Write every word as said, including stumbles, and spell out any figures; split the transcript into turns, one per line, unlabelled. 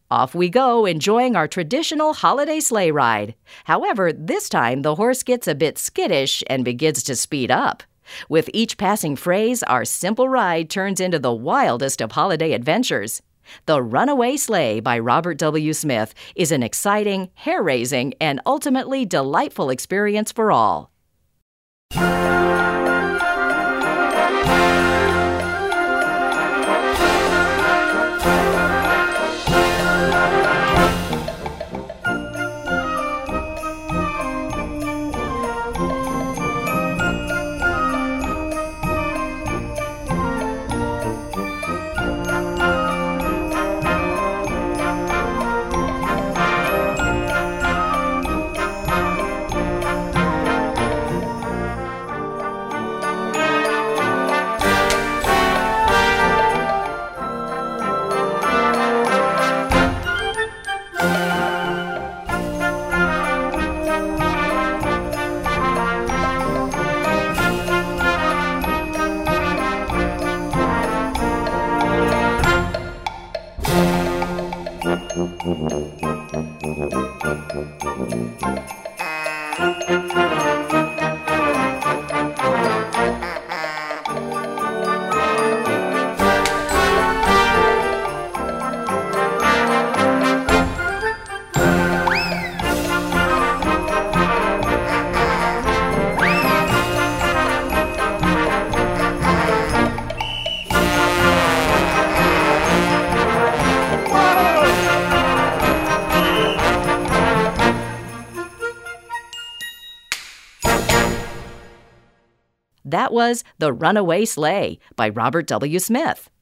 Off we go, enjoying our traditional holiday sleigh ride. However, this time the horse gets a bit skittish and begins to speed up. With each passing phrase, our simple ride turns into the wildest of holiday adventures. The Runaway Sleigh by Robert W. Smith is an exciting, hair-raising, and ultimately delightful experience for all. That was The Runaway Sleigh by Robert W. Smith.